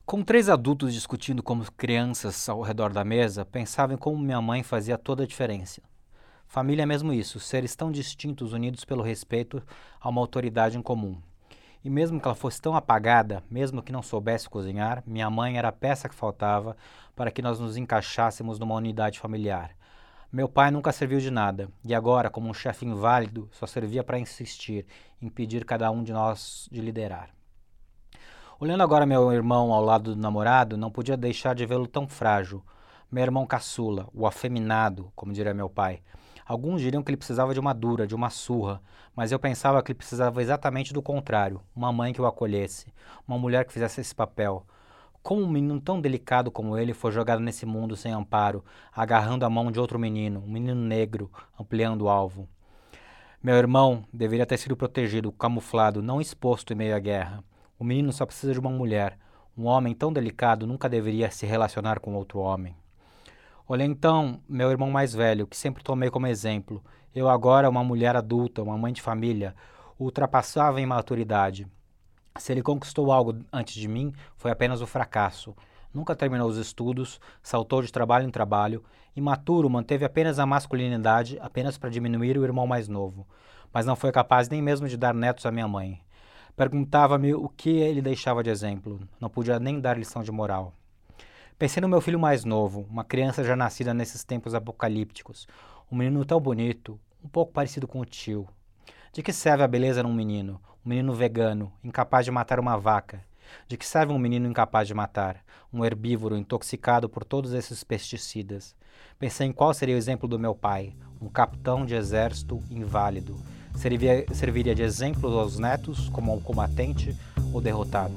Com 3 adultos discutindo como crianças ao redor da mesa, pensava em como minha mãe fazia toda a diferença. Família é mesmo isso, seres tão distintos unidos pelo respeito a uma autoridade em comum. E mesmo que ela fosse tão apagada, mesmo que não soubesse cozinhar, minha mãe era a peça que faltava para que nós nos encaixássemos numa unidade familiar. Meu pai nunca serviu de nada, e agora, como um chefe inválido, só servia para insistir, impedir cada um de nós de liderar. Olhando agora meu irmão ao lado do namorado, não podia deixar de vê-lo tão frágil. Meu irmão caçula, o afeminado, como diria meu pai. Alguns diriam que ele precisava de uma dura, de uma surra, mas eu pensava que ele precisava exatamente do contrário, uma mãe que o acolhesse, uma mulher que fizesse esse papel. Como um menino tão delicado como ele foi jogado nesse mundo sem amparo, agarrando a mão de outro menino, um menino negro, ampliando o alvo. Meu irmão deveria ter sido protegido, camuflado, não exposto em meio à guerra. O menino só precisa de uma mulher. Um homem tão delicado nunca deveria se relacionar com outro homem. Olhei então meu irmão mais velho, que sempre tomei como exemplo. Eu agora, uma mulher adulta, uma mãe de família, o ultrapassava em maturidade. Se ele conquistou algo antes de mim, foi apenas o fracasso. Nunca terminou os estudos, saltou de trabalho em trabalho, imaturo, manteve apenas a masculinidade, apenas para diminuir o irmão mais novo. Mas não foi capaz nem mesmo de dar netos à minha mãe. Perguntava-me o que ele deixava de exemplo. Não podia nem dar lição de moral. Pensei no meu filho mais novo, uma criança já nascida nesses tempos apocalípticos. Um menino tão bonito, um pouco parecido com o tio. De que serve a beleza num menino? Um menino vegano, incapaz de matar uma vaca. De que serve um menino incapaz de matar? Um herbívoro intoxicado por todos esses pesticidas. Pensei em qual seria o exemplo do meu pai, um capitão de exército inválido. Serviria de exemplo aos netos como um combatente ou derrotado.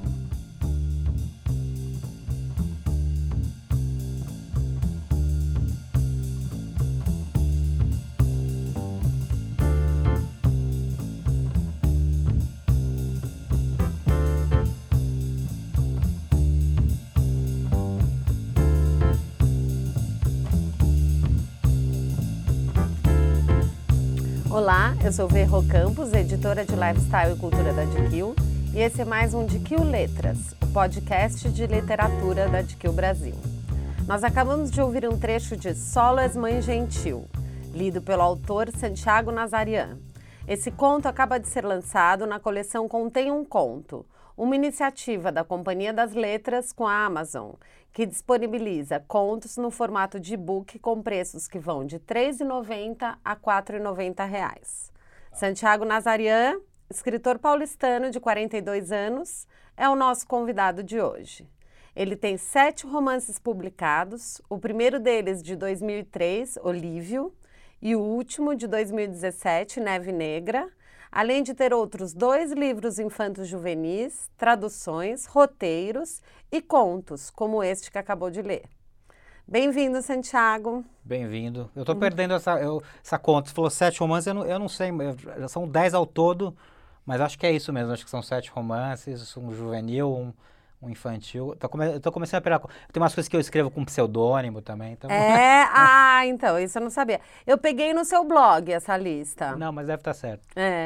Olá, eu sou Verro Campos, editora de Lifestyle e Cultura da GQ, e esse é mais um GQ Letras, o podcast de literatura da GQ Brasil. Nós acabamos de ouvir um trecho de Solo és Mãe Gentil, lido pelo autor Santiago Nazarian. Esse conto acaba de ser lançado na coleção Contém um Conto, uma iniciativa da Companhia das Letras com a Amazon, que disponibiliza contos no formato de e-book com preços que vão de R$ 3,90 a R$ 4,90. Santiago Nazarian, escritor paulistano de 42 anos, é o nosso convidado de hoje. Ele tem 7 romances publicados, o primeiro deles de 2003, Olívio, e o último de 2017, Neve Negra, além de ter outros 2 livros infantos juvenis, traduções, roteiros e contos, como este que acabou de ler. Bem-vindo, Santiago. Bem-vindo. Eu tô perdendo essa conta. Você falou 7 romances, eu não sei, são 10 ao todo, mas acho que é isso mesmo. Acho que são 7 romances, um juvenil, um infantil. Eu tô começando a pegar. Tem umas coisas que eu escrevo com pseudônimo também. Então... Então, isso eu não sabia. Eu peguei no seu blog essa lista. Não, mas deve estar certo.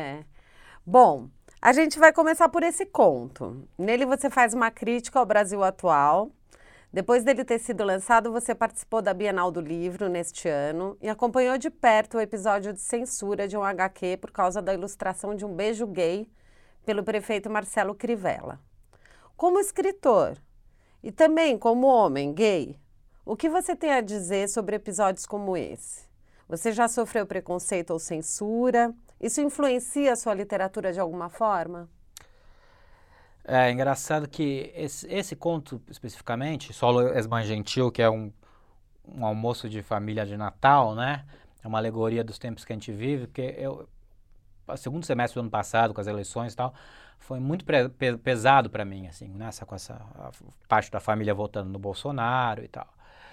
Bom, a gente vai começar por esse conto. Nele você faz uma crítica ao Brasil atual. Depois dele ter sido lançado, você participou da Bienal do Livro neste ano e acompanhou de perto o episódio de censura de um HQ por causa da ilustração de um beijo gay pelo prefeito Marcelo Crivella. Como escritor e também como homem gay, o que você tem a dizer sobre episódios como esse? Você já sofreu preconceito ou censura? Isso influencia a sua literatura de alguma forma? É engraçado que esse conto, especificamente, Solo és Mãe Gentil, que é um almoço de família de Natal, né? É uma alegoria dos tempos que a gente vive, porque o segundo semestre do ano passado, com as eleições e tal, foi muito pesado para mim, assim, né? Com essa parte da família votando no Bolsonaro e tal.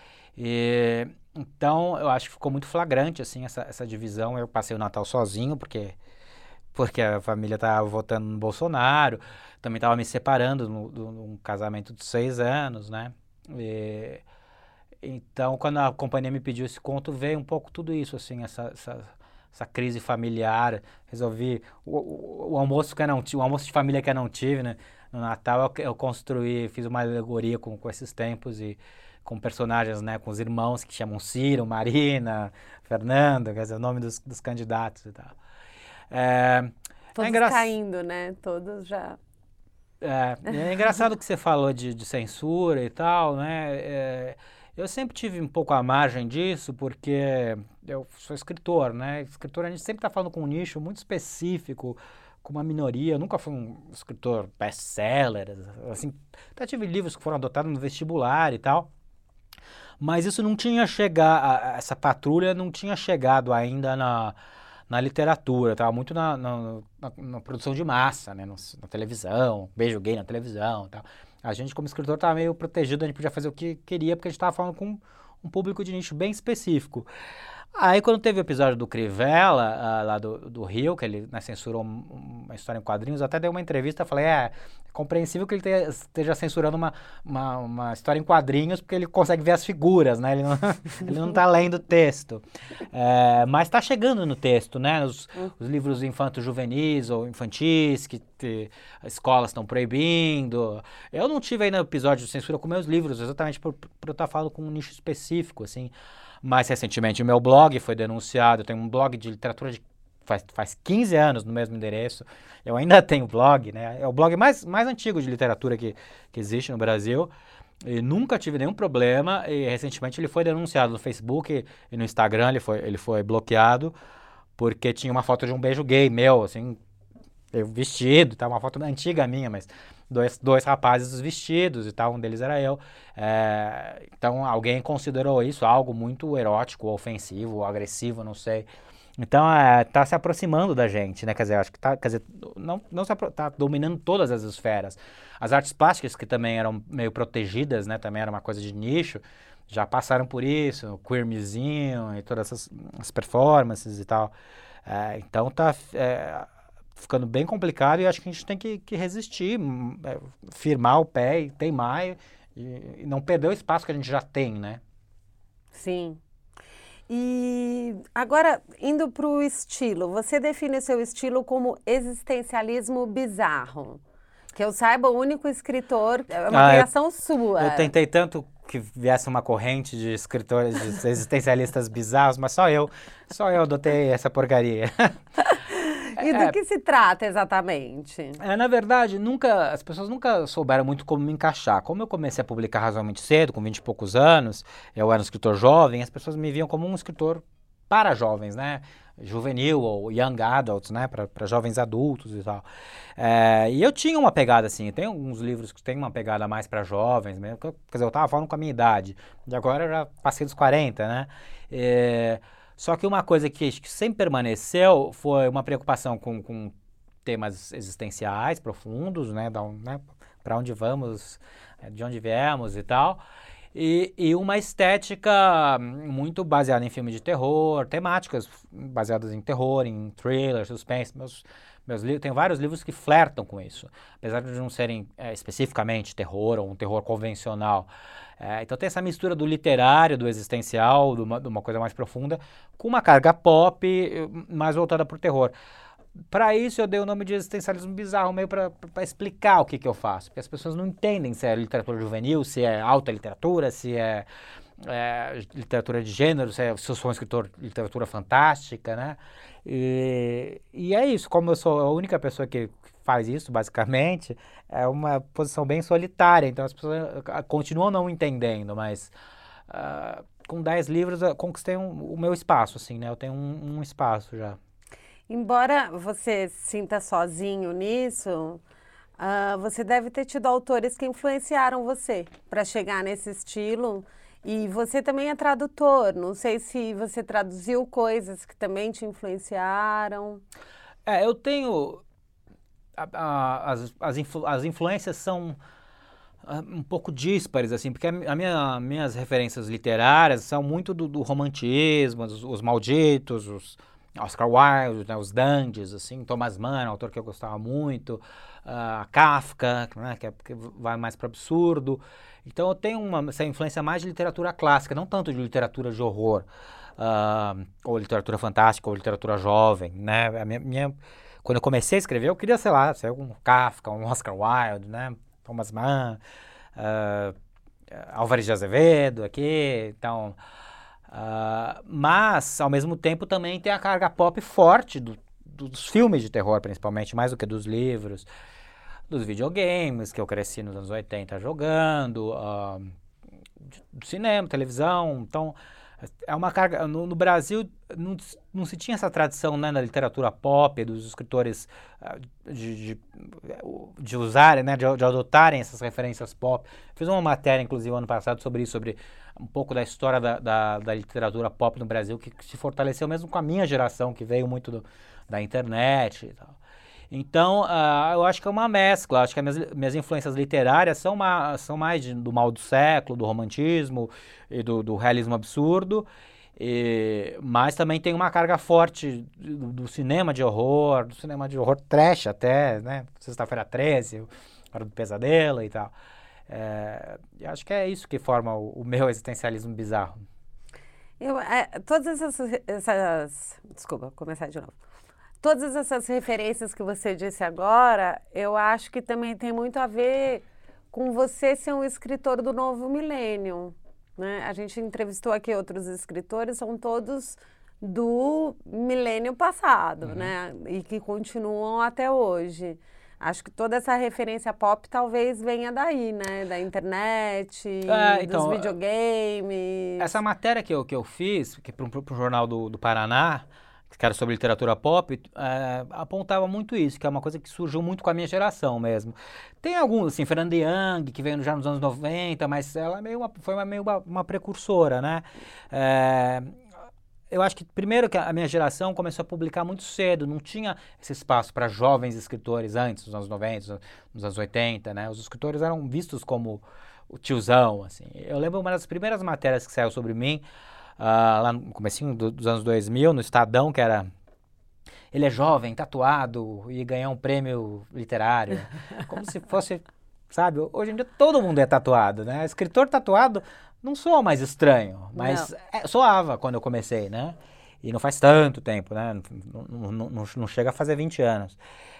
Então, eu acho que ficou muito flagrante, assim, essa divisão. Eu passei o Natal sozinho, porque a família estava votando no Bolsonaro, também estava me separando num casamento de 6 anos, né? Então, quando a companhia me pediu esse conto, veio um pouco tudo isso, assim, essa crise familiar. Resolvi o almoço que eu não tive, o almoço de família que eu não tive, né? no Natal eu construí, fiz uma alegoria com esses tempos e com personagens, né, com os irmãos que chamam Ciro, Marina, Fernando, quer dizer, o nome dos candidatos e tal. Todos caindo, né? Todos já... É engraçado que você falou de censura e tal, né? Eu sempre tive um pouco à margem disso, porque eu sou escritor, né? Escritor, a gente sempre está falando com um nicho muito específico, com uma minoria. Eu nunca fui um escritor best-seller, assim. Até tive livros que foram adotados no vestibular e tal. Mas isso não tinha chegado, essa patrulha não tinha chegado ainda na literatura, estava muito na produção de massa, né, na televisão, beijo gay na televisão e tal. A gente, como escritor, estava meio protegido, a gente podia fazer o que queria, porque a gente estava falando com um público de nicho bem específico. Aí, quando teve o episódio do Crivella, lá do Rio, que ele, né, censurou uma história em quadrinhos, eu até dei uma entrevista e falei, é compreensível que ele esteja censurando uma história em quadrinhos, porque ele consegue ver as figuras, né? Ele não está lendo o texto. Mas está chegando no texto, né? Os livros infanto-juvenis ou infantis, que escolas estão proibindo. Eu não tive ainda episódio de censura com meus livros, exatamente por eu estar falando com um nicho específico, assim. Mais recentemente, o meu blog foi denunciado. Eu tenho um blog de literatura faz 15 anos no mesmo endereço. Eu ainda tenho blog, né? É o blog mais antigo de literatura que existe no Brasil. E nunca tive nenhum problema. E recentemente ele foi denunciado no Facebook e no Instagram. Ele foi bloqueado porque tinha uma foto de um beijo gay meu, assim, eu vestido, tá? Uma foto antiga minha, mas dois rapazes vestidos e tal, um deles era eu. Então alguém considerou isso algo muito erótico, ofensivo, ou agressivo, não sei. Então tá se aproximando da gente, né? Quer dizer, acho que tá dominando todas as esferas. As artes plásticas, que também eram meio protegidas, né? Também era uma coisa de nicho, já passaram por isso, o Queer Museum e todas essas performances e tal. Então tá ficando bem complicado e acho que a gente tem que resistir, firmar o pé e teimar e não perder o espaço que a gente já tem, né? Sim. E agora, indo para o estilo, você define seu estilo como existencialismo bizarro. Que eu saiba, o único escritor, é uma criação sua. Eu tentei tanto que viesse uma corrente de escritores existencialistas bizarros, mas só eu adotei essa porcaria. E do que se trata exatamente? Na verdade, as pessoas nunca souberam muito como me encaixar. Como eu comecei a publicar razoavelmente cedo, com 20 e poucos anos, eu era um escritor jovem, as pessoas me viam como um escritor para jovens, né? Juvenil ou young adults, né? Para jovens adultos e tal. E eu tinha uma pegada assim, eu tenho alguns livros que tem uma pegada mais para jovens mesmo, quer dizer, eu estava falando com a minha idade, e agora eu já passei dos 40, né? Só que uma coisa que sempre permaneceu foi uma preocupação com temas existenciais profundos, né? Para onde vamos, de onde viemos e tal. E uma estética muito baseada em filmes de terror, temáticas baseadas em terror, em thriller, suspense. Meus livros, tem vários livros que flertam com isso, apesar de não serem especificamente terror ou um terror convencional. Então tem essa mistura do literário, do existencial, de uma coisa mais profunda, com uma carga pop mais voltada para o terror. Para isso eu dei o nome de existencialismo bizarro, meio para explicar o que eu faço, porque as pessoas não entendem se é literatura juvenil, se é alta literatura, se é literatura de gênero, se eu sou um escritor de literatura fantástica, né? E é isso, como eu sou a única pessoa que faz isso, basicamente, é uma posição bem solitária, então as pessoas continuam não entendendo, mas com 10 livros eu conquistei o meu espaço, assim, né? Eu tenho um espaço já. Embora você se sinta sozinho nisso, você deve ter tido autores que influenciaram você para chegar nesse estilo. E você também é tradutor, não sei se você traduziu coisas que também te influenciaram. Eu tenho... As influências são um pouco díspares, assim, porque minhas referências literárias são muito do romantismo, os malditos, os Oscar Wilde, né, os dandies, assim, Thomas Mann, autor que eu gostava muito, Kafka, né, que vai mais para o absurdo. Então eu tenho essa influência mais de literatura clássica, não tanto de literatura de horror, ou literatura fantástica, ou literatura jovem, né? Quando eu comecei a escrever, eu queria, sei lá, ser um Kafka, um Oscar Wilde, né? Thomas Mann, Álvares de Azevedo aqui, então... mas, ao mesmo tempo, também tem a carga pop forte dos filmes de terror, principalmente, mais do que dos livros, dos videogames, que eu cresci nos anos 80 jogando, do cinema, televisão. Então, é uma carga... No Brasil, não se tinha essa tradição, né, na literatura pop, dos escritores de usarem, né, de adotarem essas referências pop. Fiz uma matéria, inclusive, ano passado sobre isso, sobre um pouco da história da literatura pop no Brasil, que se fortaleceu mesmo com a minha geração, que veio muito da internet e tal. Então, eu acho que é uma mescla. Acho que as minhas influências literárias são mais do mal do século, do romantismo e do realismo absurdo, mas também tem uma carga forte do cinema de horror, do cinema de horror trash até, né? Sexta-feira 13, Hora do Pesadelo e tal. Acho que é isso que forma o meu existencialismo bizarro. Todas essas... Desculpa, vou começar de novo. Todas essas referências que você disse agora, eu acho que também tem muito a ver com você ser um escritor do novo milênio, né? A gente entrevistou aqui outros escritores, são todos do milênio passado, né? E que continuam até hoje. Acho que toda essa referência pop talvez venha daí, né? Da internet, dos videogames. Essa matéria que eu fiz, que para um jornal do Paraná, que era sobre literatura pop, apontava muito isso, que é uma coisa que surgiu muito com a minha geração mesmo. Tem alguns, assim, Fernanda Young, que veio já nos anos 90, mas ela foi meio uma precursora, né? Eu acho que, primeiro, que a minha geração começou a publicar muito cedo, não tinha esse espaço para jovens escritores antes, nos anos 90, nos anos 80, né? Os escritores eram vistos como o tiozão, assim. Eu lembro uma das primeiras matérias que saiu sobre mim, lá no comecinho dos anos 2000, no Estadão, que era... Ele é jovem, tatuado, e ganhar um prêmio literário. Como se fosse, sabe? Hoje em dia todo mundo é tatuado, né? Escritor tatuado não soa mais estranho, mas soava quando eu comecei, né? E não faz tanto tempo, né? Não chega a fazer 20 anos.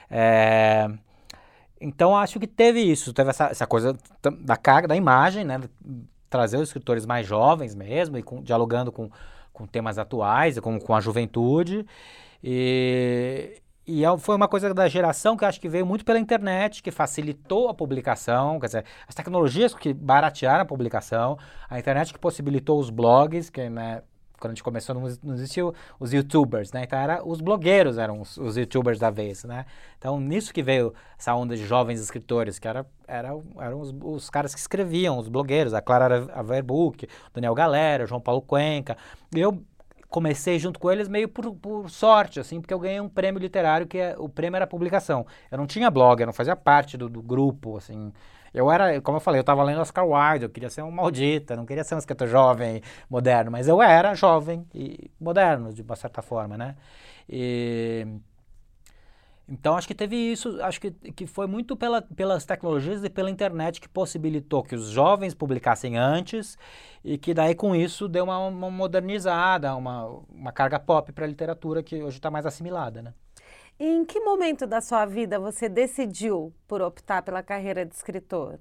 Então, acho que teve isso. Teve essa coisa da carga, da imagem, né? Trazer os escritores mais jovens mesmo, e dialogando com temas atuais, e com a juventude. E foi uma coisa da geração que eu acho que veio muito pela internet, que facilitou a publicação, quer dizer, as tecnologias que baratearam a publicação, a internet que possibilitou os blogs, que, né, quando a gente começou não existiam os youtubers, né, então os blogueiros eram os youtubers da vez, né, então nisso que veio essa onda de jovens escritores, que eram os caras que escreviam, os blogueiros, a Clara Averbuch, o Daniel Galera, o João Paulo Cuenca, e eu comecei junto com eles meio por sorte, assim, porque eu ganhei um prêmio literário, o prêmio era publicação. Eu não tinha blog, eu não fazia parte do grupo, assim. Eu era, como eu falei, eu estava lendo Oscar Wilde, eu queria ser um maldita, não queria ser um escritor jovem, moderno, mas eu era jovem e moderno, de uma certa forma, né? Então, acho que teve isso, acho que foi muito pelas tecnologias e pela internet que possibilitou que os jovens publicassem antes e que daí com isso deu uma modernizada, uma carga pop para a literatura que hoje está mais assimilada, né? E em que momento da sua vida você decidiu por optar pela carreira de escritor?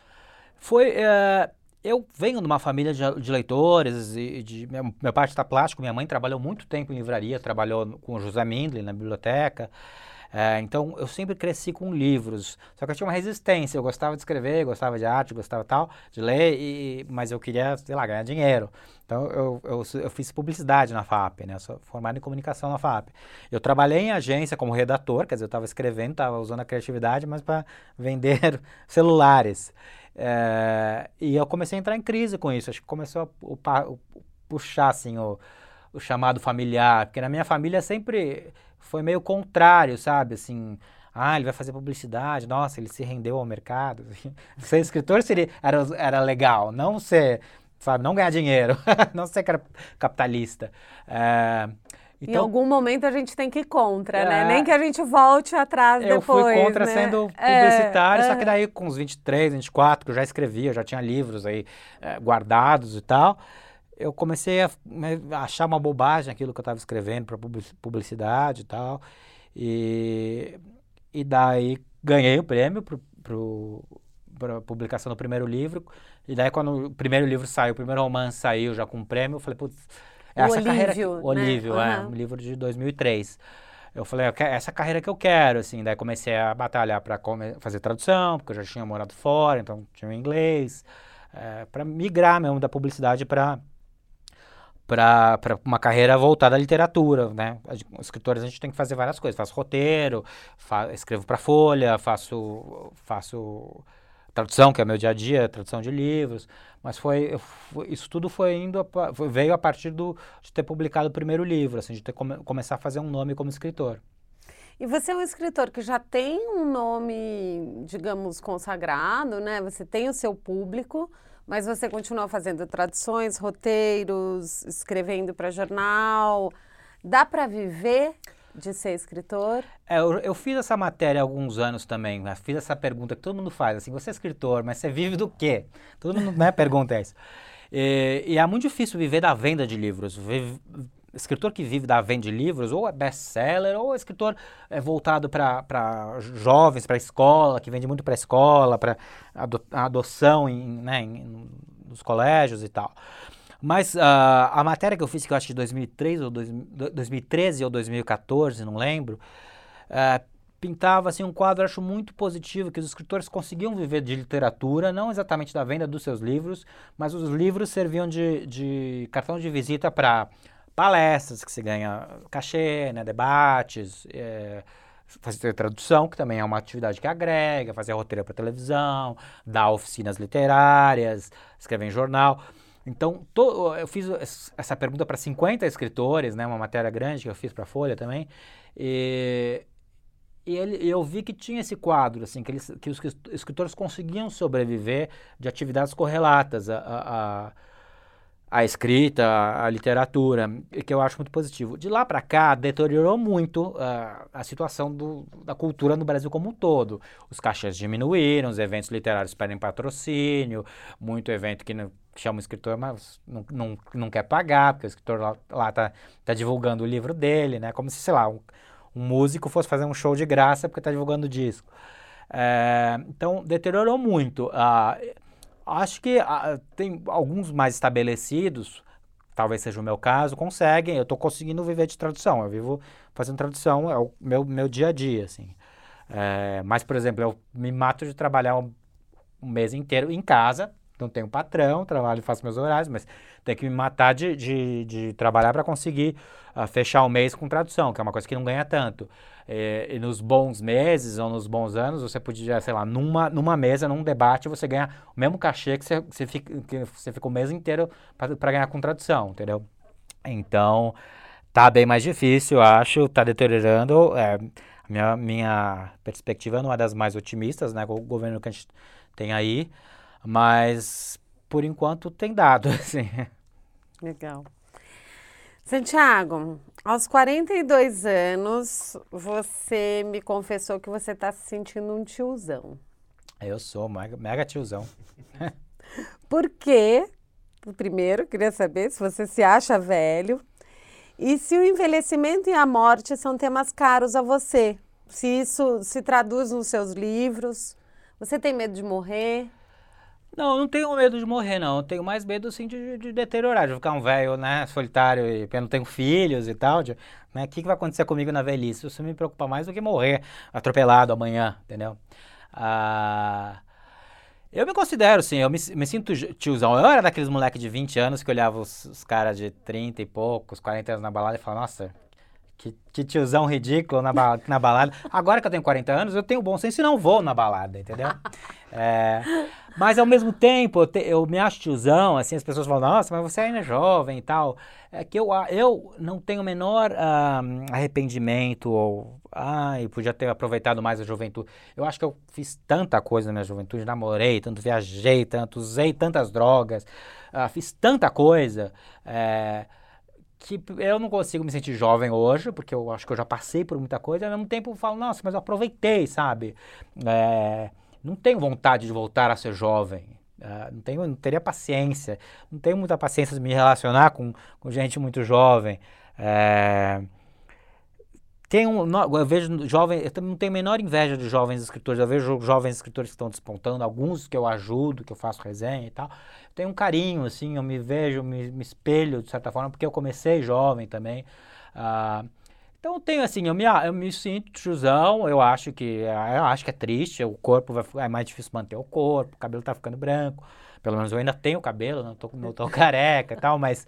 Eu venho de uma família de leitores, meu pai é artista plástico, minha mãe trabalhou muito tempo em livraria, trabalhou com o José Mindlin na biblioteca. Então, eu sempre cresci com livros, só que eu tinha uma resistência, eu gostava de escrever, gostava de arte, gostava tal, de ler, mas eu queria, sei lá, ganhar dinheiro. Então, eu fiz publicidade na FAP, né? Eu sou formado em comunicação na FAP. Eu trabalhei em agência como redator, quer dizer, eu estava escrevendo, estava usando a criatividade, mas para vender celulares. E eu comecei a entrar em crise com isso, acho que começou a puxar, assim, o chamado familiar, porque na minha família sempre foi meio contrário, sabe, assim, ele vai fazer publicidade, nossa, ele se rendeu ao mercado, ser escritor era legal, não ser, sabe, não ganhar dinheiro, não ser capitalista. Então, em algum momento a gente tem que ir contra, né? Nem que a gente volte atrás depois, eu fui contra, né? Sendo publicitário, só que daí com uns 23, 24, que eu já escrevia, eu já tinha livros aí guardados e tal, eu comecei a achar uma bobagem aquilo que eu estava escrevendo para publicidade e tal, E daí ganhei o prêmio para publicação do primeiro livro. E daí quando o primeiro livro saiu, o primeiro romance saiu já com o prêmio, eu falei, putz, essa carreira... O Olívio, né? um livro de 2003. Eu falei, essa carreira que eu quero, assim. Daí comecei a batalhar para fazer tradução, porque eu já tinha morado fora, então tinha o inglês. Para migrar mesmo da publicidade para uma carreira voltada à literatura, né? Os escritores a gente tem que fazer várias coisas. Faço roteiro, escrevo para Folha, faço tradução, que é o meu dia a dia, tradução de livros. Mas isso tudo veio a partir de ter publicado o primeiro livro, assim, de começar a fazer um nome como escritor. E você é um escritor que já tem um nome, digamos, consagrado, né? Você tem o seu público, mas você continua fazendo traduções, roteiros, escrevendo para jornal. Dá para viver de ser escritor? Eu fiz essa matéria há alguns anos também, né? Fiz essa pergunta que todo mundo faz, assim, você é escritor, mas você vive do quê? Todo mundo, né, pergunta isso. E é muito difícil viver da venda de livros. Escritor que vive da venda de livros, ou é best-seller, ou é escritor voltado para jovens, para escola, que vende muito para escola, para adoção nos colégios e tal. Mas a matéria que eu fiz, que eu acho de 2013 ou 2014, não lembro, pintava assim, um quadro, acho muito positivo, que os escritores conseguiam viver de literatura, não exatamente da venda dos seus livros, mas os livros serviam de cartão de visita para palestras, que se ganha cachê, né, debates, fazer tradução, que também é uma atividade que agrega, fazer roteiro para televisão, dar oficinas literárias, escrever em jornal. Então, eu fiz essa pergunta para 50 escritores, né, uma matéria grande que eu fiz para a Folha também, e eu vi que tinha esse quadro, assim, que os escritores conseguiam sobreviver de atividades correlatas à escrita, à literatura, que eu acho muito positivo. De lá para cá, deteriorou muito a situação da cultura no Brasil como um todo. Os cachês diminuíram, os eventos literários perdem patrocínio, muito evento que chama o escritor, mas não quer pagar, porque o escritor lá tá divulgando o livro dele, né? Como se, sei lá, um músico fosse fazer um show de graça porque está divulgando o disco. Então, deteriorou muito. Acho que tem alguns mais estabelecidos, talvez seja o meu caso, conseguem. Eu estou conseguindo viver de tradução. Eu vivo fazendo tradução, é o meu dia a dia, assim. Mas, por exemplo, eu me mato de trabalhar um mês inteiro em casa. Não tenho patrão, trabalho e faço meus horários, mas tenho que me matar de trabalhar para conseguir fechar o mês com tradução, que é uma coisa que não ganha tanto. E nos bons meses ou nos bons anos, você podia, sei lá, numa mesa, num debate, você ganha o mesmo cachê que você fica o mês inteiro para ganhar com tradução, entendeu? Então, tá bem mais difícil, eu acho, tá deteriorando. Minha perspectiva não é das mais otimistas, né, com o governo que a gente tem aí, mas por enquanto tem dado, assim. Legal. Santiago, aos 42 anos, você me confessou que você está se sentindo um tiozão. Eu sou mega tiozão. Por quê? Primeiro, queria saber se você se acha velho e se o envelhecimento e a morte são temas caros a você. Se isso se traduz nos seus livros. Você tem medo de morrer? Não tenho medo de morrer, não. Eu tenho mais medo, assim, de deteriorar, de ficar um velho, né, solitário, e eu não tenho filhos e tal, né, o que vai acontecer comigo na velhice? Isso me preocupa mais do que morrer atropelado amanhã, entendeu? Eu me considero, sim, eu me sinto tiozão. Eu era daqueles moleques de 20 anos que olhava os caras de 30 e poucos, 40 anos na balada e falava, nossa, que tiozão ridículo na balada. Agora que eu tenho 40 anos, eu tenho bom senso e não vou na balada, entendeu? Mas ao mesmo tempo, eu me acho tiozão, assim, as pessoas falam, nossa, mas você ainda é jovem e tal. É que eu não tenho o menor arrependimento, ou, eu podia ter aproveitado mais a juventude. Eu acho que eu fiz tanta coisa na minha juventude, namorei, tanto viajei, tanto usei tantas drogas, fiz tanta coisa, que eu não consigo me sentir jovem hoje, porque eu acho que eu já passei por muita coisa, e ao mesmo tempo eu falo, nossa, mas eu aproveitei, sabe? Não tenho vontade de voltar a ser jovem, não teria paciência, não tenho muita paciência de me relacionar com gente muito jovem. Eu vejo jovens, eu também não tenho a menor inveja de jovens escritores, eu vejo jovens escritores que estão despontando, alguns que eu ajudo, que eu faço resenha e tal. Eu tenho um carinho, assim, eu me vejo, me espelho, de certa forma, porque eu comecei jovem também. Então eu tenho, assim, eu me sinto tiozão, eu acho que é triste, o corpo é mais difícil manter o corpo, o cabelo tá ficando branco, pelo menos eu ainda tenho cabelo, não tô careca e tal, mas...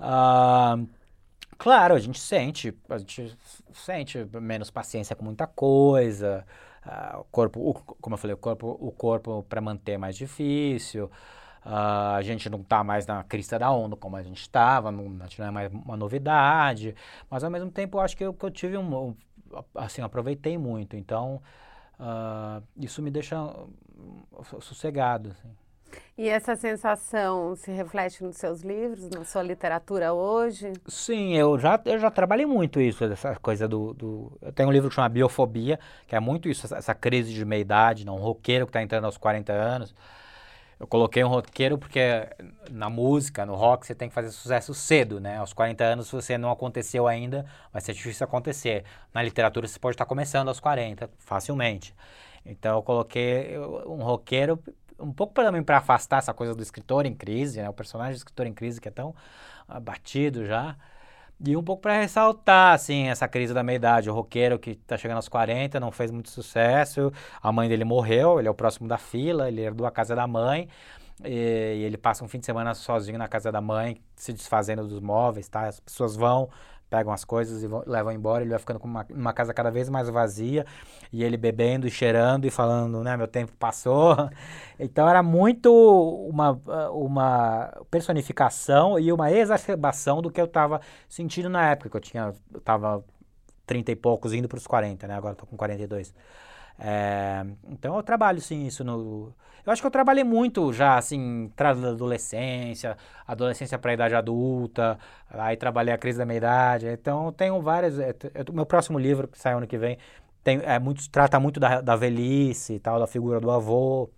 claro, a gente sente menos paciência com muita coisa, o corpo, como eu falei, o corpo para manter é mais difícil, a gente não está mais na crista da onda como a gente estava, não é mais uma novidade, mas ao mesmo tempo eu acho que eu tive assim, aproveitei muito, então isso me deixa sossegado, assim. E essa sensação se reflete nos seus livros, na sua literatura hoje? Sim, eu já trabalhei muito isso, essa coisa Eu tenho um livro que chama Biofobia, que é muito isso, essa crise de meia-idade, um roqueiro que está entrando aos 40 anos. Eu coloquei um roqueiro porque na música, no rock, você tem que fazer sucesso cedo, né? Aos 40 anos, se você não aconteceu ainda, vai ser difícil acontecer. Na literatura, você pode estar começando aos 40, facilmente. Então, eu coloquei um roqueiro um pouco também para afastar essa coisa do escritor em crise, né? O personagem do escritor em crise que é tão abatido já. E um pouco para ressaltar, assim, essa crise da meia-idade. O roqueiro que tá chegando aos 40, não fez muito sucesso, a mãe dele morreu, ele é o próximo da fila, ele herdou a casa da mãe, e ele passa um fim de semana sozinho na casa da mãe, se desfazendo dos móveis, tá? As pessoas vão, pegam as coisas e levam embora, ele vai ficando com uma casa cada vez mais vazia, e ele bebendo e cheirando e falando, né, meu tempo passou. Então era muito uma personificação e uma exacerbação do que eu estava sentindo na época, que eu estava 30 e poucos, indo para os 40, né, agora estou com 42. Então eu trabalho, sim, isso no... Eu acho que eu trabalhei muito já, assim, da adolescência para a idade adulta, aí trabalhei a crise da meia-idade, então eu tenho várias... meu próximo livro, que sai ano que vem, trata muito da velhice e tal, da figura do avô.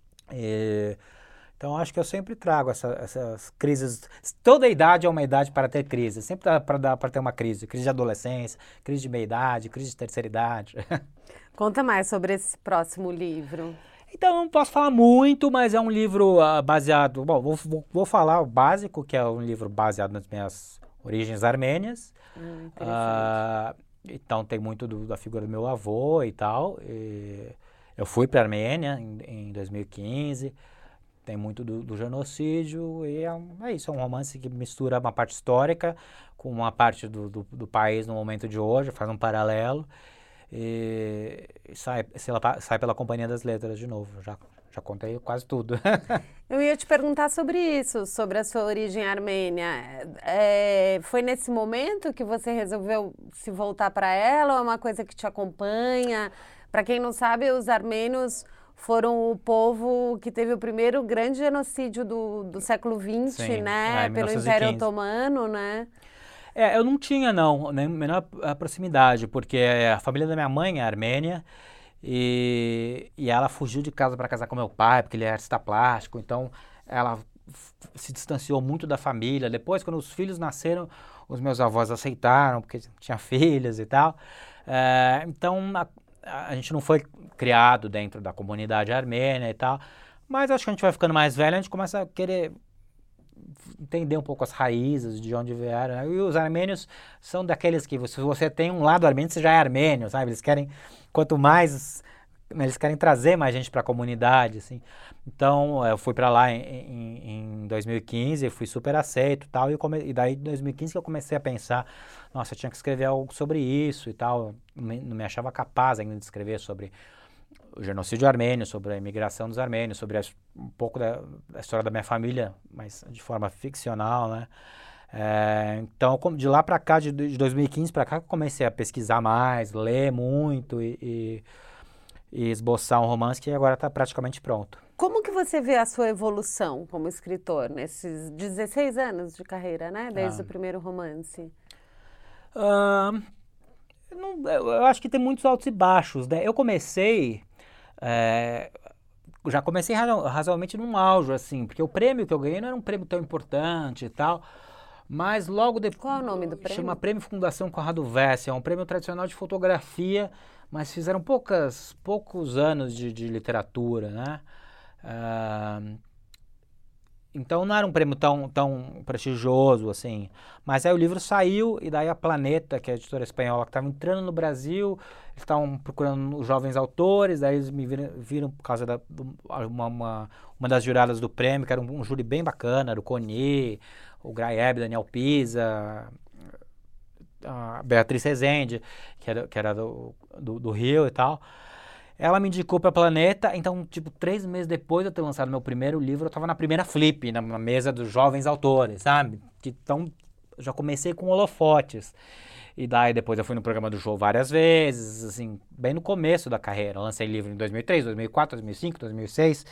Então acho que eu sempre trago essas crises. Toda idade é uma idade para ter crise, sempre dá para ter uma crise de adolescência, crise de meia-idade, crise de terceira idade. Conta mais sobre esse próximo livro. Então, não posso falar muito, mas é um livro baseado... Bom, vou falar o básico, que é um livro baseado nas minhas origens armênias. Então, tem muito da figura do meu avô e tal. Eu fui para a Armênia em 2015. Tem muito do genocídio. E é isso, é um romance que mistura uma parte histórica com uma parte do país no momento de hoje, faz um paralelo. E sai pela Companhia das Letras de novo. Já contei quase tudo. Eu ia te perguntar sobre isso, sobre a sua origem armênia. Foi nesse momento que você resolveu se voltar para ela ou é uma coisa que te acompanha? Para quem não sabe, os armênios foram o povo que teve o primeiro grande genocídio do século XX, sim, né? Pelo 1915. Império Otomano, né? Eu não tinha, nem menor proximidade, porque a família da minha mãe é armênia e ela fugiu de casa para casar com meu pai, porque ele é artista plástico, então ela se distanciou muito da família. Depois, quando os filhos nasceram, os meus avós aceitaram, porque tinha filhos e tal. Então, a gente não foi criado dentro da comunidade armênia e tal, mas acho que a gente vai ficando mais velho, a gente começa a querer entender um pouco as raízes, de onde vieram, né? E os armênios são daqueles que, se você tem um lado armênio, você já é armênio, sabe? Eles querem, quanto mais, eles querem trazer mais gente para a comunidade, assim. Então, eu fui para lá em 2015, fui super aceito e tal, e daí em 2015 que eu comecei a pensar, nossa, eu tinha que escrever algo sobre isso e tal, não me achava capaz ainda de escrever sobre o genocídio armênio, sobre a imigração dos armênios, sobre um pouco da história da minha família, mas de forma ficcional, né? Então, de lá para cá, de 2015 para cá, eu comecei a pesquisar mais, ler muito e esboçar um romance que agora está praticamente pronto. Como que você vê a sua evolução como escritor nesses 16 anos de carreira, né? Desde o primeiro romance. Eu acho que tem muitos altos e baixos, né? Eu comecei... já comecei razoavelmente num auge, assim, porque o prêmio que eu ganhei não era um prêmio tão importante e tal, Mas logo depois... Qual é o nome do prêmio? Chama Prêmio Fundação Conrado Vess, é um prêmio tradicional de fotografia, mas fizeram poucos anos de literatura, né? Então não era um prêmio tão prestigioso, assim. Mas aí o livro saiu, e daí a Planeta, que é a editora espanhola, que estava entrando no Brasil, eles estavam procurando os jovens autores, daí eles me viram por causa uma das juradas do prêmio, que era um júri bem bacana, era o Coni, o Graeb, Daniel Pisa, a Beatriz Rezende, que era do Rio e tal. Ela me indicou para Planeta, então, 3 meses depois de eu ter lançado meu primeiro livro, eu estava na primeira flip, na mesa dos jovens autores, sabe? Então, já comecei com holofotes. E daí depois eu fui no programa do show várias vezes, assim, bem no começo da carreira. Eu lancei livro em 2003, 2004, 2005, 2006.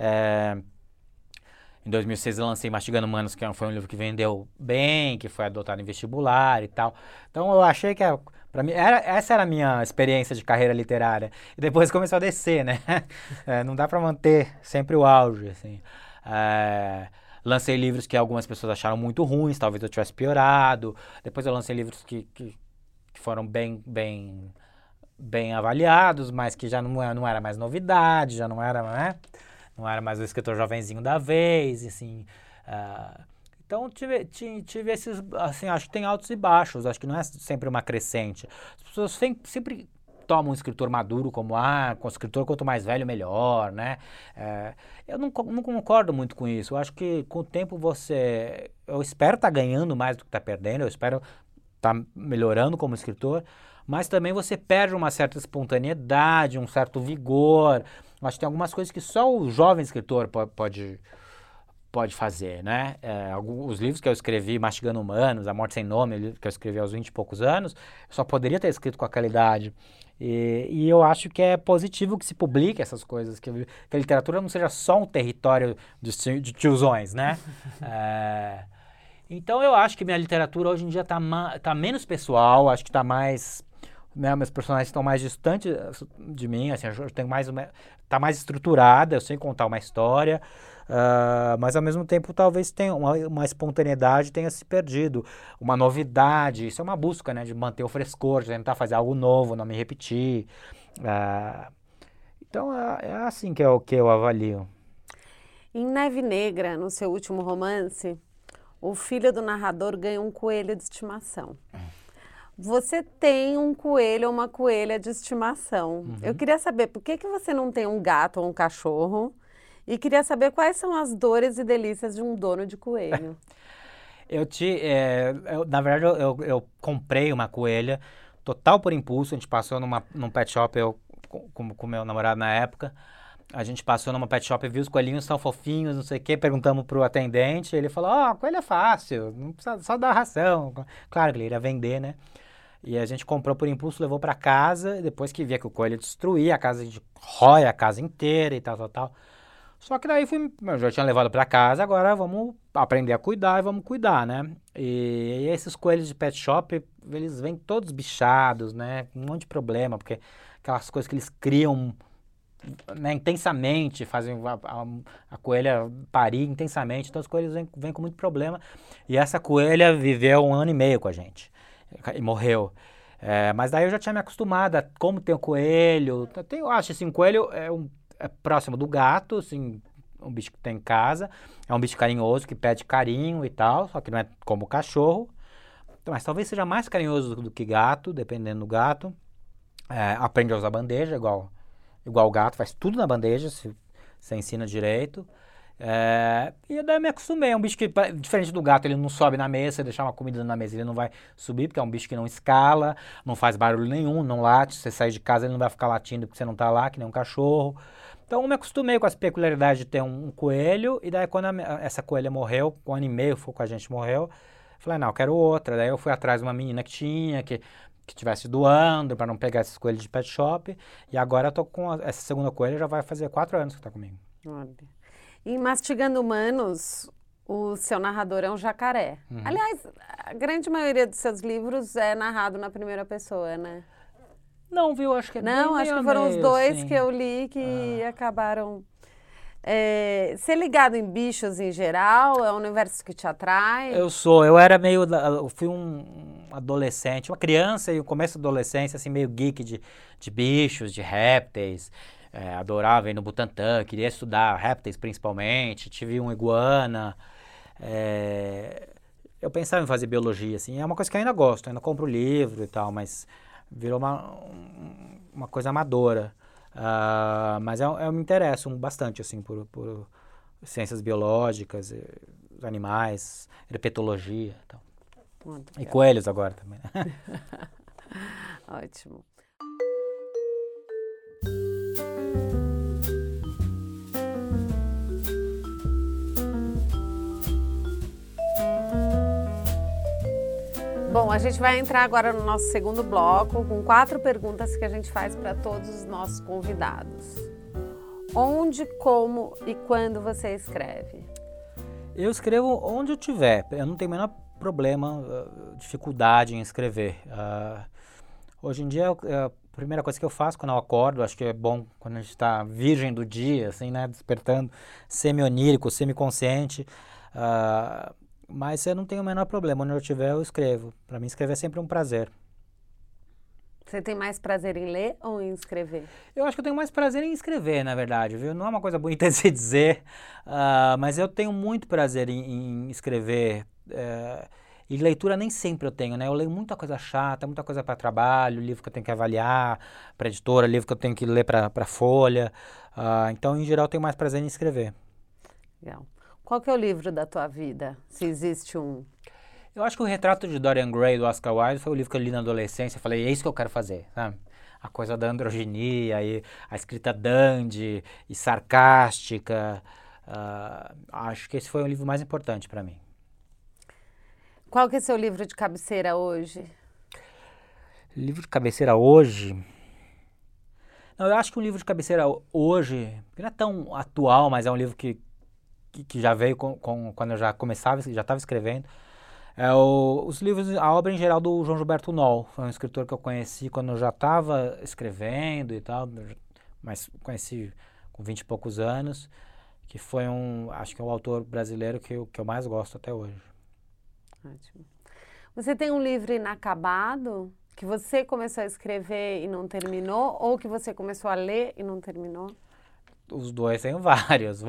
Em 2006 eu lancei Mastigando Humanos, que foi um livro que vendeu bem, que foi adotado em vestibular e tal. Então eu achei que, pra mim, essa era a minha experiência de carreira literária. E depois começou a descer, né? Não dá pra manter sempre o auge, assim. Lancei livros que algumas pessoas acharam muito ruins, talvez eu tivesse piorado. Depois eu lancei livros que foram bem avaliados, mas que já não era mais novidade, já não era, né? Não era mais o escritor jovenzinho da vez, assim. Então tive esses, assim, acho que tem altos e baixos, acho que não é sempre uma crescente. As pessoas sempre tomam um escritor maduro como, com o escritor quanto mais velho melhor, né? Eu não concordo muito com isso. Eu acho que com o tempo eu espero estar ganhando mais do que está perdendo, eu espero estar melhorando como escritor, mas também você perde uma certa espontaneidade, um certo vigor. Eu acho que tem algumas coisas que só o jovem escritor pode fazer, né? Os livros que eu escrevi, Mastigando Humanos, A Morte Sem Nome, que eu escrevi aos 20 e poucos anos, eu só poderia ter escrito com aquela idade. E eu acho que é positivo que se publique essas coisas, que a literatura não seja só um território de tiozões, né? Então eu acho que minha literatura hoje em dia tá menos pessoal, acho que tá mais... Meus personagens estão mais distantes de mim, assim, eu tenho tá mais estruturada, eu sei contar uma história, mas ao mesmo tempo talvez tenha uma espontaneidade tenha se perdido, uma novidade. Isso é uma busca, né, de manter o frescor, de tentar fazer algo novo, não me repetir. Então é assim que eu avalio. Em Neve Negra, no seu último romance, o filho do narrador ganha um coelho de estimação. Você tem um coelho ou uma coelha de estimação. Uhum. Eu queria saber por que você não tem um gato ou um cachorro, e queria saber quais são as dores e delícias de um dono de coelho. Na verdade, eu comprei uma coelha total por impulso. A gente passou num pet shop, eu com meu namorado na época. A gente passou numa pet shop e viu os coelhinhos tão fofinhos, não sei o quê. Perguntamos pro atendente, ele falou, coelho é fácil, não precisa só dar ração. Claro que ele iria vender, né? E a gente comprou por impulso, levou para casa, depois que via que o coelho destruía a casa, a gente rói a casa inteira e tal. Só que daí eu já tinha levado para casa, agora vamos aprender a cuidar e vamos cuidar, né? E esses coelhos de pet shop, eles vêm todos bichados, né? Um monte de problema, porque aquelas coisas que eles criam, né, intensamente, fazem a coelha parir intensamente, então os coelhos vêm com muito problema. E essa coelha viveu 1 ano e meio com a gente. E morreu. Mas daí eu já tinha me acostumado a como tem o coelho. Eu acho assim, o coelho é próximo do gato, assim, um bicho que tem em casa. É um bicho carinhoso, que pede carinho e tal, só que não é como o cachorro. Mas talvez seja mais carinhoso do que gato, dependendo do gato. Aprende a usar bandeja, igual o gato, faz tudo na bandeja, se você ensina direito. E daí eu me acostumei. É um bicho que, diferente do gato, ele não sobe na mesa. Se deixar uma comida na mesa, ele não vai subir, porque é um bicho que não escala, não faz barulho nenhum, não late. Se você sair de casa, ele não vai ficar latindo porque você não tá lá, que nem um cachorro. Então eu me acostumei com as peculiaridades de ter um coelho. E daí quando essa coelha morreu, 1 ano e meio foi com a gente, morreu, eu falei, não, eu quero outra. Daí eu fui atrás de uma menina que tinha, que estivesse doando, para não pegar esses coelhos de pet shop. E agora eu tô com essa segunda coelha, já vai fazer 4 anos que tá comigo. Olha. Em Mastigando Humanos, o seu narrador é um jacaré. Uhum. Aliás, a grande maioria dos seus livros é narrado na primeira pessoa, né? Não, viu? Acho que não, acho que foram os dois assim que eu li que acabaram... Ser ligado em bichos em geral é um universo que te atrai? Eu fui um adolescente, uma criança e o começo da adolescência, assim, meio geek de bichos, de répteis. Adorava ir no Butantã, queria estudar répteis principalmente, tive um iguana. Eu pensava em fazer biologia, assim, é uma coisa que eu ainda gosto, ainda compro livro e tal, mas virou uma coisa amadora. Mas eu me interesso bastante, assim, por ciências biológicas, animais, herpetologia e tal. E coelhos agora também. Ótimo. Bom, a gente vai entrar agora no nosso segundo bloco com 4 perguntas que a gente faz para todos os nossos convidados. Onde, como e quando você escreve? Eu escrevo onde eu tiver. Eu não tenho o menor problema, dificuldade em escrever. Hoje em dia, a primeira coisa que eu faço quando eu acordo, acho que é bom quando a gente está virgem do dia, assim, né, despertando, semi-onírico, semi-consciente. Mas eu não tenho o menor problema. Onde eu estiver, eu escrevo. Para mim, escrever é sempre um prazer. Você tem mais prazer em ler ou em escrever? Eu acho que eu tenho mais prazer em escrever, na verdade, viu? Não é uma coisa bonita de se dizer, mas eu tenho muito prazer em escrever. E leitura nem sempre eu tenho, né? Eu leio muita coisa chata, muita coisa para trabalho, livro que eu tenho que avaliar, para editora, livro que eu tenho que ler para Folha. Então, em geral, eu tenho mais prazer em escrever. Legal. Qual que é o livro da tua vida, se existe um? Eu acho que o Retrato de Dorian Gray, do Oscar Wilde, foi o livro que eu li na adolescência. Eu falei, é isso que eu quero fazer, sabe? A coisa da androginia, e a escrita dandy e sarcástica. Acho que esse foi o livro mais importante para mim. Qual que é seu livro de cabeceira hoje? Livro de cabeceira hoje? Não, eu acho que o livro de cabeceira hoje, não é tão atual, mas é um livro que já veio quando eu já estava escrevendo. Os livros, a obra em geral do João Gilberto Noll. Foi um escritor que eu conheci quando eu já estava escrevendo e tal, mas conheci com 20 e poucos anos, que foi acho que é o autor brasileiro que eu mais gosto até hoje. Ótimo. Você tem um livro inacabado que você começou a escrever e não terminou, ou que você começou a ler e não terminou? Os dois, tenho vários.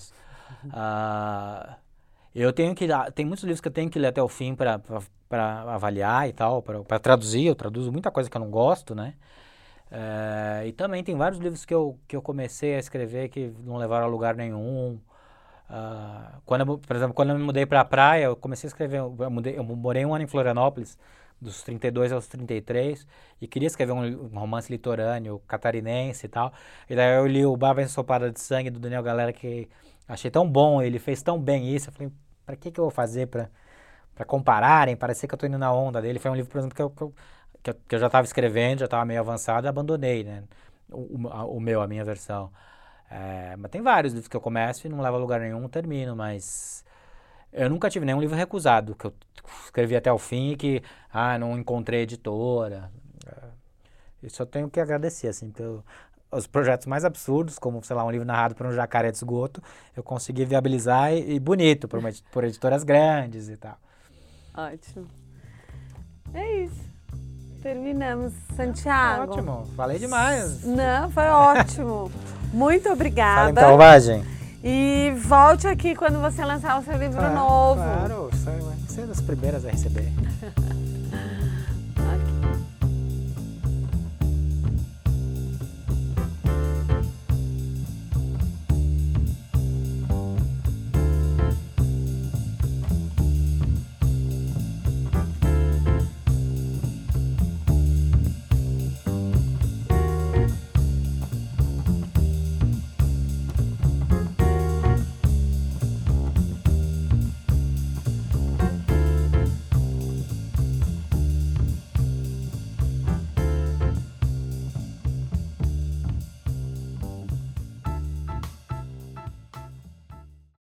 Tem muitos livros que eu tenho que ler até o fim para avaliar e tal, para traduzir. Eu traduzo muita coisa que eu não gosto, né? E também tem vários livros que eu comecei a escrever que não levaram a lugar nenhum. Por exemplo, quando eu me mudei para a praia, eu comecei a escrever. Eu morei um ano em Florianópolis, dos 32 aos 33, e queria escrever um romance litorâneo, catarinense e tal. E daí eu li o Baba Ensopada de Sangue, do Daniel Galera, que achei tão bom, ele fez tão bem isso. Eu falei, para que eu vou fazer para compararem, parecer que eu tô indo na onda dele. Foi um livro, por exemplo, que eu já estava escrevendo, já estava meio avançado e abandonei, né? A minha versão. Mas tem vários livros que eu começo e não leva a lugar nenhum, termino, mas eu nunca tive nenhum livro recusado, que eu escrevi até o fim e que não encontrei editora. Isso eu tenho que agradecer, assim, os projetos mais absurdos, como, sei lá, um livro narrado por um jacaré de esgoto, eu consegui viabilizar e bonito, por editoras grandes e tal. Ótimo. É isso. Terminamos. Santiago. Ótimo, falei demais. Não, foi ótimo. Muito obrigada. Fala em Calvagem. E volte aqui quando você lançar o seu livro novo. Claro, você é das primeiras a receber.